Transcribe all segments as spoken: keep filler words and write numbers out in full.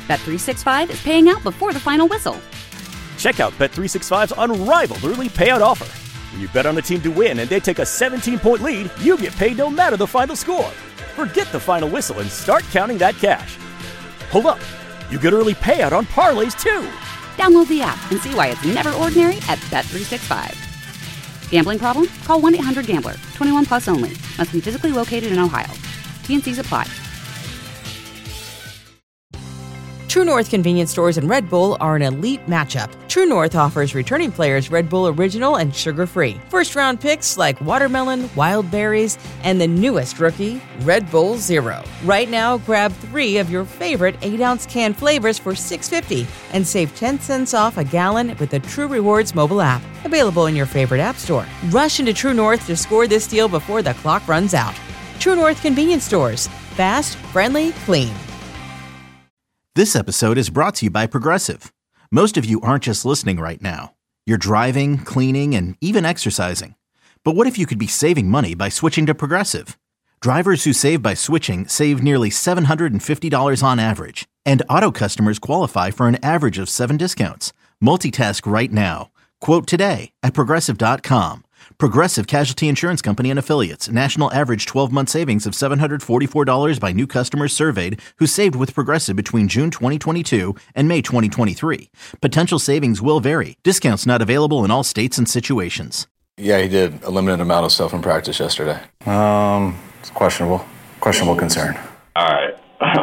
Bet three sixty-five is paying out before the final whistle. Check out Bet three sixty-five's unrivaled early payout offer. When you bet on a team to win and they take a seventeen-point lead, you get paid no matter the final score. Forget the final whistle and start counting that cash. Hold up. You get early payout on parlays, too. Download the app and see why it's never ordinary at Bet three sixty-five. Gambling problem? Call one eight hundred gambler. twenty-one plus only. Must be physically located in Ohio. T N Cs apply. True North convenience stores and Red Bull are an elite matchup. True North offers returning players Red Bull Original and sugar-free. First-round picks like watermelon, wild berries, and the newest rookie, Red Bull Zero. Right now, grab three of your favorite eight-ounce can flavors for six dollars and fifty cents and save ten cents off a gallon with the True Rewards mobile app. Available in your favorite app store. Rush into True North to score this deal before the clock runs out. True North convenience stores. Fast, friendly, clean. This episode is brought to you by Progressive. Most of you aren't just listening right now. You're driving, cleaning, and even exercising. But what if you could be saving money by switching to Progressive? Drivers who save by switching save nearly seven hundred fifty dollars on average. And auto customers qualify for an average of seven discounts. Multitask right now. Quote today at Progressive dot com. Progressive Casualty Insurance Company and Affiliates. National average twelve-month savings of seven hundred forty-four dollars by new customers surveyed who saved with Progressive between June twenty twenty-two and May twenty twenty-three. Potential savings will vary. Discounts not available in all states and situations. Yeah, he did a limited amount of stuff in practice yesterday. Um, it's questionable. Questionable concern. All right.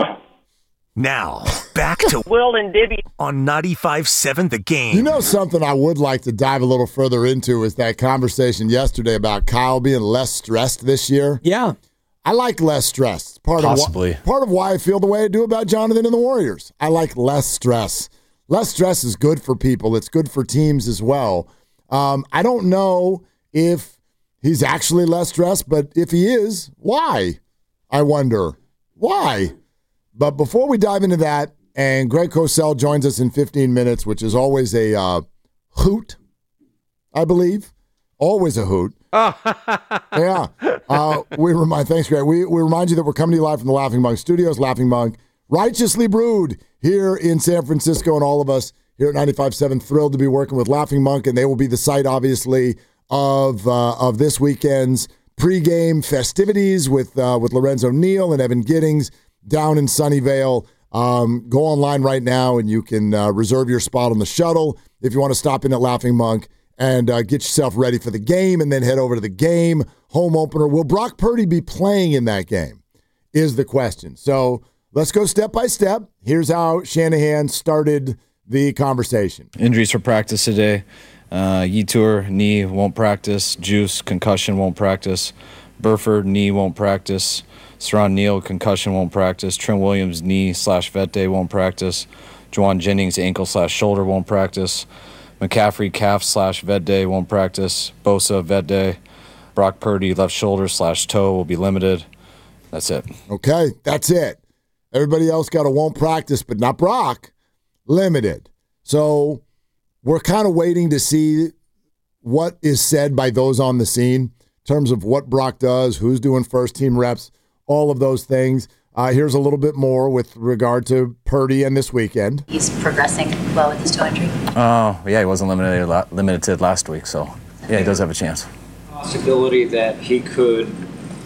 Now, back to Will and Dibby on ninety-five point seven The Game. You know something I would like to dive a little further into is that conversation yesterday about Kyle being less stressed this year. Yeah. I like less stress. Part Possibly. Of wh- part of why I feel the way I do about Jonathan and the Warriors. I like less stress. Less stress is good for people. It's good for teams as well. Um, I don't know if he's actually less stressed, but if he is, why? I wonder. Why? But before we dive into that, and Greg Cosell joins us in fifteen minutes, which is always a uh, hoot, I believe. Always a hoot. yeah. Uh, we remind, thanks, Greg. We, we remind you that we're coming to you live from the Laughing Monk Studios. Laughing Monk, righteously brewed here in San Francisco, and all of us here at ninety-five point seven thrilled to be working with Laughing Monk, and they will be the site, obviously, of uh, of this weekend's pregame festivities with uh, with Lorenzo Neal and Evan Giddings down in Sunnyvale. Um, go online right now and you can uh, reserve your spot on the shuttle if you want to stop in at Laughing Monk and uh, get yourself ready for the game and then head over to the game home opener. Will Brock Purdy be playing in that game is the question. So let's go step by step. Here's how Shanahan started the conversation. Injuries for practice today. Uh, Yetur, knee, won't practice. Juice, concussion, won't practice. Burford, knee, won't practice. Saron Neal, concussion, won't practice. Trent Williams, knee slash vet day, won't practice. Juwan Jennings, ankle slash shoulder, won't practice. McCaffrey, calf slash vet day, won't practice. Bosa, vet day. Brock Purdy, left shoulder slash toe, will be limited. That's it. Okay, that's it. Everybody else got a won't practice, but not Brock. Limited. So we're kind of waiting to see what is said by those on the scene in terms of what Brock does, who's doing first team reps, all of those things. Uh, here's a little bit more with regard to Purdy and this weekend. He's progressing well with his toe injury. Oh, uh, yeah, he wasn't limited limited last week, so yeah, he does have a chance. Possibility that he could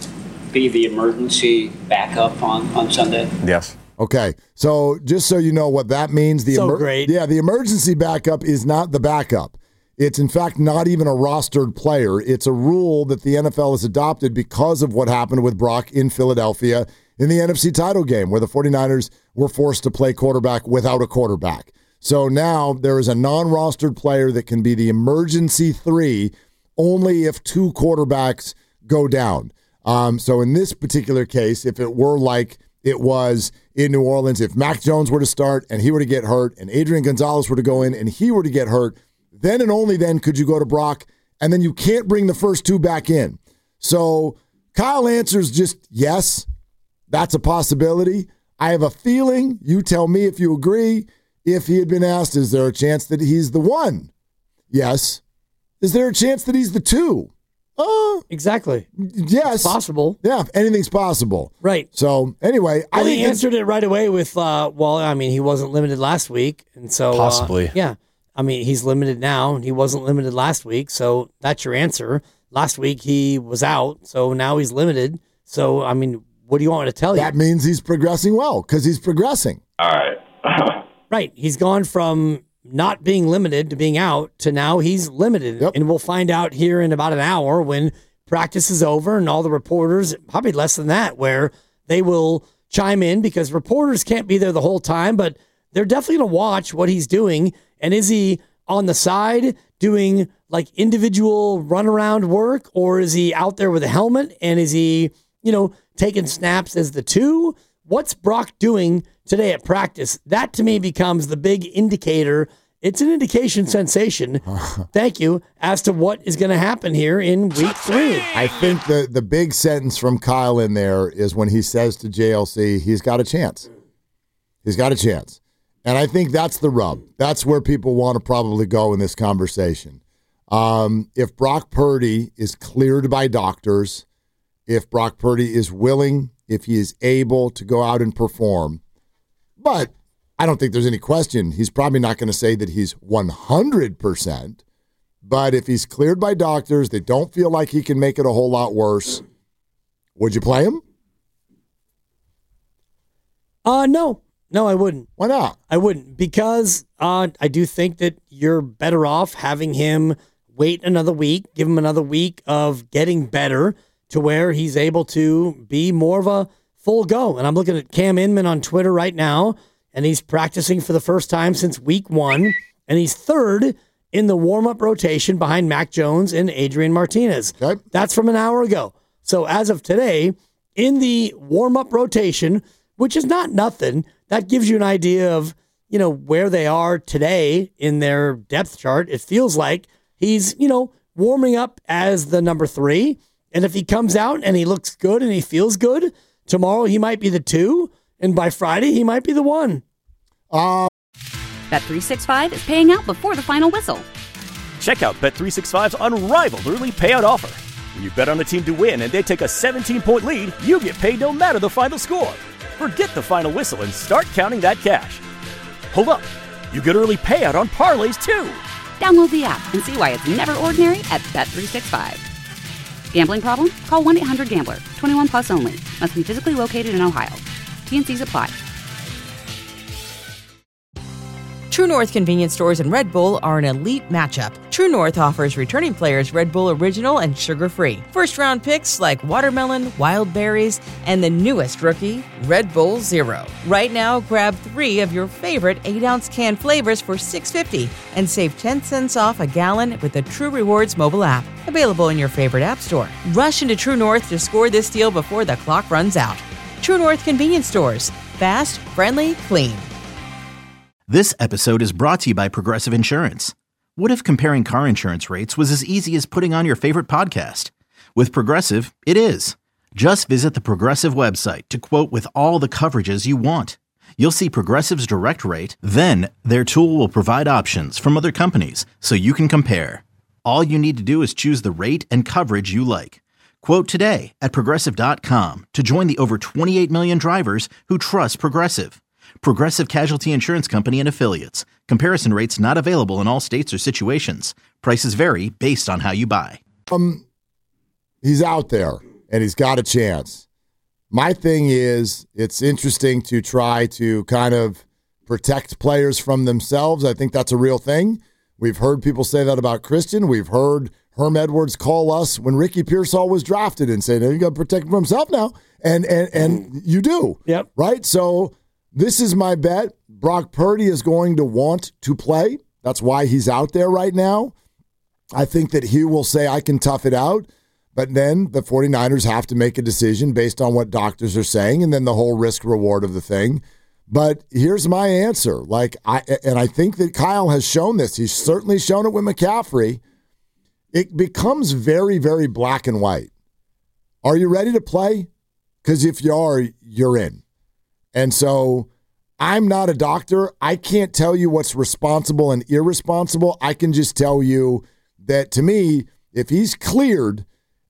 be the emergency backup on, on Sunday? Yes. Okay, so just so you know what that means, the so emer- great. Yeah, the emergency backup is not the backup. It's, in fact, not even a rostered player. It's a rule that the N F L has adopted because of what happened with Brock in Philadelphia in the N F C title game, where the 49ers were forced to play quarterback without a quarterback. So now there is a non-rostered player that can be the emergency three only if two quarterbacks go down. Um, so in this particular case, if it were like it was in New Orleans, if Mac Jones were to start and he were to get hurt and Adrian Gonzalez were to go in and he were to get hurt, then and only then could you go to Brock, and then you can't bring the first two back in. So Kyle answers just yes, that's a possibility. I have a feeling, you tell me if you agree, if he had been asked, is there a chance that he's the one? Yes. Is there a chance that he's the two? Uh, exactly. Yes. It's possible. Yeah, anything's possible. Right. So, anyway, well, I think he answered it right away with, uh, well, I mean, he wasn't limited last week. And so. Possibly. Uh, yeah. I mean, he's limited now, and he wasn't limited last week. So that's your answer. Last week he was out, so now he's limited. So, I mean, what do you want me to tell you? That means he's progressing well because he's progressing. All right. Right. He's gone from not being limited to being out to now he's limited. Yep. And we'll find out here in about an hour when practice is over and all the reporters, probably less than that, where they will chime in because reporters can't be there the whole time, but they're definitely going to watch what he's doing. And is he on the side doing like individual runaround work, or is he out there with a helmet? And is he, you know, taking snaps as the two? What's Brock doing today at practice? That to me becomes the big indicator. It's an indication sensation. Thank you. As to what is going to happen here in week three. I think the, the big sentence from Kyle in there is when he says to J L C, he's got a chance. He's got a chance. And I think that's the rub. That's where people want to probably go in this conversation. Um, if Brock Purdy is cleared by doctors, if Brock Purdy is willing, if he is able to go out and perform, but I don't think there's any question. He's probably not going to say that he's one hundred percent, but if he's cleared by doctors, they don't feel like he can make it a whole lot worse, would you play him? Uh, no. No, I wouldn't. Why not? I wouldn't because uh, I do think that you're better off having him wait another week, give him another week of getting better to where he's able to be more of a full go. And I'm looking at Cam Inman on Twitter right now, and he's practicing for the first time since week one, and he's third in the warm-up rotation behind Mac Jones and Adrian Martinez. Okay. That's from an hour ago. So as of today, in the warm-up rotation, which is not nothing, that gives you an idea of, you know, where they are today in their depth chart. It feels like he's, you know, warming up as the number three. And if he comes out and he looks good and he feels good, tomorrow he might be the two. And by Friday, he might be the one. Uh, Bet three sixty-five is paying out before the final whistle. Check out Bet three sixty-five's unrivaled early payout offer. When you bet on a team to win and they take a seventeen-point lead, you get paid no matter the final score. Forget the final whistle and start counting that cash. Hold up. You get early payout on parlays, too. Download the app and see why it's never ordinary at Bet three sixty-five. Gambling problem? Call one eight hundred gambler. twenty-one plus only. Must be physically located in Ohio. T and Cs apply. True North convenience stores and Red Bull are an elite matchup. True North offers returning players Red Bull Original and sugar-free. First-round picks like watermelon, wild berries, and the newest rookie, Red Bull Zero. Right now, grab three of your favorite eight-ounce can flavors for six dollars and fifty cents and save ten cents off a gallon with the True Rewards mobile app. Available in your favorite app store. Rush into True North to score this deal before the clock runs out. True North convenience stores. Fast, friendly, clean. This episode is brought to you by Progressive Insurance. What if comparing car insurance rates was as easy as putting on your favorite podcast? With Progressive, it is. Just visit the Progressive website to quote with all the coverages you want. You'll see Progressive's direct rate, then their tool will provide options from other companies so you can compare. All you need to do is choose the rate and coverage you like. Quote today at Progressive dot com to join the over twenty-eight million drivers who trust Progressive. Progressive Casualty Insurance Company and Affiliates. Comparison rates not available in all states or situations. Prices vary based on how you buy. Um, he's out there, and he's got a chance. My thing is, it's interesting to try to kind of protect players from themselves. I think that's a real thing. We've heard people say that about Christian. We've heard Herm Edwards call us when Ricky Pearsall was drafted and say, no, you got to protect him from himself now. And, and, and you do. Yep. Right? So this is my bet. Brock Purdy is going to want to play. That's why he's out there right now. I think that he will say, I can tough it out. But then the 49ers have to make a decision based on what doctors are saying and then the whole risk reward of the thing. But here's my answer. Like I and I think that Kyle has shown this. He's certainly shown it with McCaffrey. It becomes very, very black and white. Are you ready to play? Because if you are, you're in. And so I'm not a doctor. I can't tell you what's responsible and irresponsible. I can just tell you that to me, if he's cleared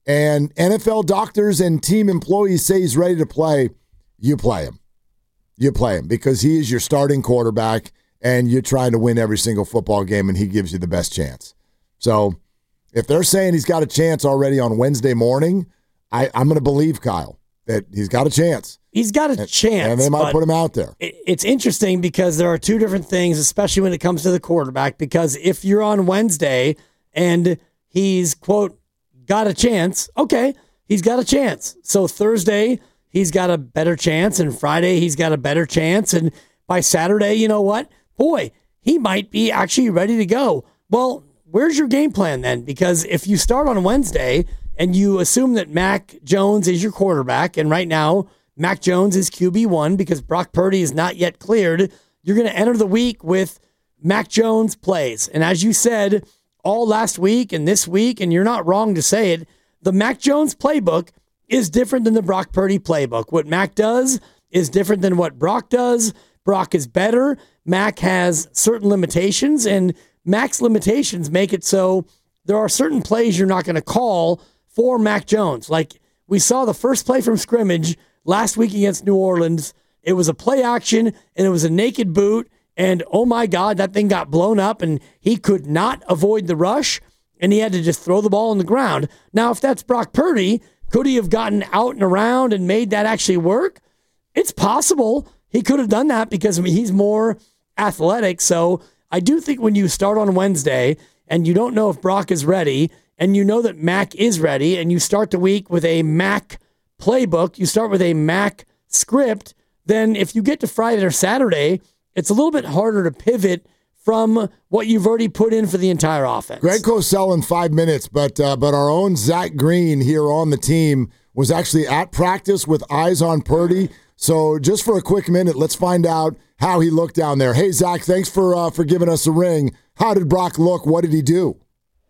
and N F L doctors and team employees say he's ready to play, you play him. You play him because he is your starting quarterback, and you're trying to win every single football game, and he gives you the best chance. So if they're saying he's got a chance already on Wednesday morning, I, I'm going to believe Kyle that he's got a chance. He's got a and, chance. And they might put him out there. It's interesting because there are two different things, especially when it comes to the quarterback, because if you're on Wednesday and he's, quote, got a chance, okay, he's got a chance. So Thursday, he's got a better chance, and Friday, he's got a better chance, and by Saturday, you know what? Boy, he might be actually ready to go. Well, where's your game plan then? Because if you start on Wednesday and you assume that Mac Jones is your quarterback, and right now Mac Jones is Q B one because Brock Purdy is not yet cleared, you're going to enter the week with Mac Jones plays. And as you said all last week and this week, and you're not wrong to say it, the Mac Jones playbook is different than the Brock Purdy playbook. What Mac does is different than what Brock does. Brock is better. Mac has certain limitations, and Mac's limitations make it so there are certain plays you're not going to call for Mac Jones. Like we saw the first play from scrimmage last week against New Orleans. It was a play action, and it was a naked boot, and oh my God, that thing got blown up, and he could not avoid the rush, and he had to just throw the ball on the ground. Now, if that's Brock Purdy, could he have gotten out and around and made that actually work? It's possible. He could have done that because I mean, he's more athletic. So I do think when you start on Wednesday and you don't know if Brock is ready and you know that Mac is ready and you start the week with a Mac playbook, you start with a Mac script, then if you get to Friday or Saturday, it's a little bit harder to pivot from what you've already put in for the entire offense. Greg Cosell in five minutes, but uh, but our own Zach Green here on the team was actually at practice with eyes on Purdy. So just for a quick minute, let's find out how he looked down there. Hey, Zach, thanks for uh, for giving us a ring. How did Brock look? What did he do?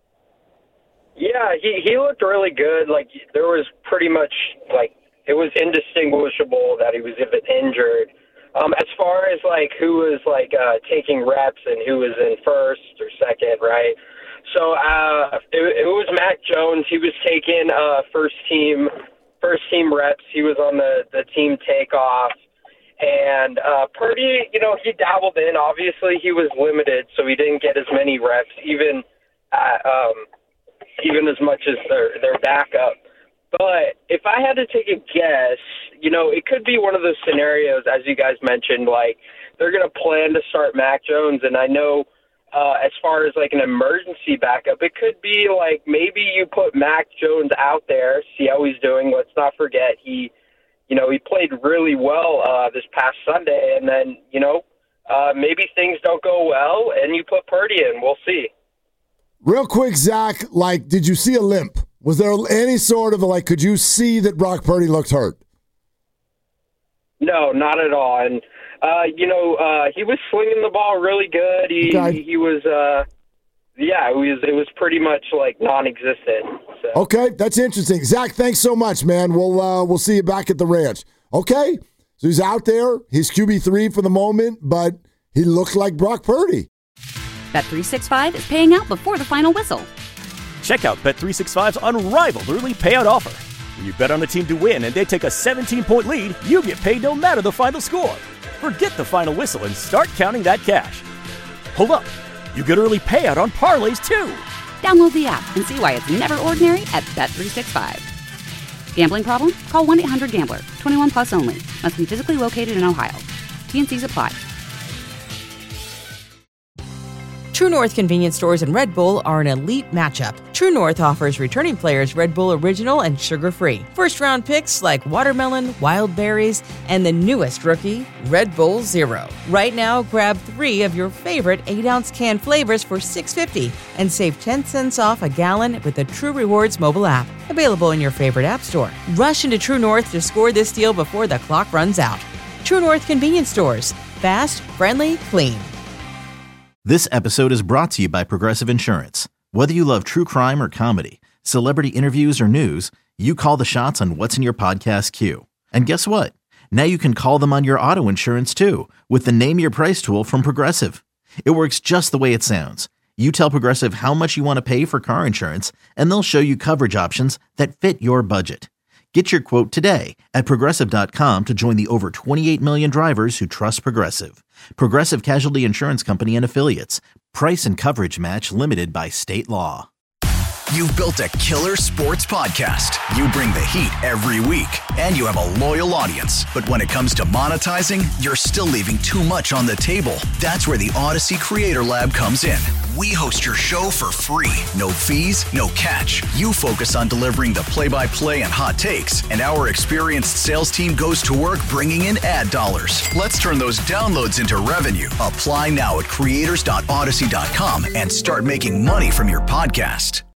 Yeah, he, he looked really good. Like, there was pretty much, like, it was indistinguishable that he was even injured. Um, as far as, like, who was, like, uh, taking reps and who was in first or second, right? So uh, it, it was Mac Jones. He was taking uh, first team first team reps. He was on the, the team takeoff. And uh, Purdy, you know, he dabbled in. Obviously, he was limited, so he didn't get as many reps, even uh, um, even as much as their, their backup. But if I had to take a guess, you know, it could be one of those scenarios, as you guys mentioned, like they're going to plan to start Mac Jones. And I know uh, as far as like an emergency backup, it could be like maybe you put Mac Jones out there, see how he's doing. Let's not forget he, you know, he played really well uh, this past Sunday. And then, you know, uh, maybe things don't go well and you put Purdy in. We'll see. Real quick, Zach, like, did you see a limp? Was there any sort of, like, could you see that Brock Purdy looked hurt? No, not at all. And, uh, you know, uh, he was slinging the ball really good. He okay. he was, uh, yeah, it was, it was pretty much, like, non-existent. So. Okay, that's interesting. Zach, thanks so much, man. We'll, uh, we'll see you back at the ranch. Okay, so he's out there. He's Q B three for the moment, but he looked like Brock Purdy. Bet three sixty-five is paying out before the final whistle. Check out Bet three sixty-five's unrivaled early payout offer. When you bet on a team to win and they take a seventeen-point lead, you get paid no matter the final score. Forget the final whistle and start counting that cash. Hold up. You get early payout on parlays, too. Download the app and see why it's never ordinary at Bet three sixty-five. Gambling problem? Call one eight hundred gambler. twenty-one plus only. Must be physically located in Ohio. T N Cs apply. True North convenience stores and Red Bull are an elite matchup. True North offers returning players Red Bull Original and sugar-free. First-round picks like watermelon, wild berries, and the newest rookie, Red Bull Zero. Right now, grab three of your favorite eight-ounce can flavors for six dollars and fifty cents and save ten cents off a gallon with the True Rewards mobile app. Available in your favorite app store. Rush into True North to score this deal before the clock runs out. True North convenience stores. Fast, friendly, clean. This episode is brought to you by Progressive Insurance. Whether you love true crime or comedy, celebrity interviews or news, you call the shots on what's in your podcast queue. And guess what? Now you can call them on your auto insurance too with the Name Your Price tool from Progressive. It works just the way it sounds. You tell Progressive how much you want to pay for car insurance, and they'll show you coverage options that fit your budget. Get your quote today at Progressive dot com to join the over twenty-eight million drivers who trust Progressive. Progressive Casualty Insurance Company and Affiliates. Price and coverage match limited by state law. You've built a killer sports podcast. You bring the heat every week, and you have a loyal audience. But when it comes to monetizing, you're still leaving too much on the table. That's where the Odyssey Creator Lab comes in. We host your show for free. No fees, no catch. You focus on delivering the play-by-play and hot takes, and our experienced sales team goes to work bringing in ad dollars. Let's turn those downloads into revenue. Apply now at creators dot odyssey dot com and start making money from your podcast.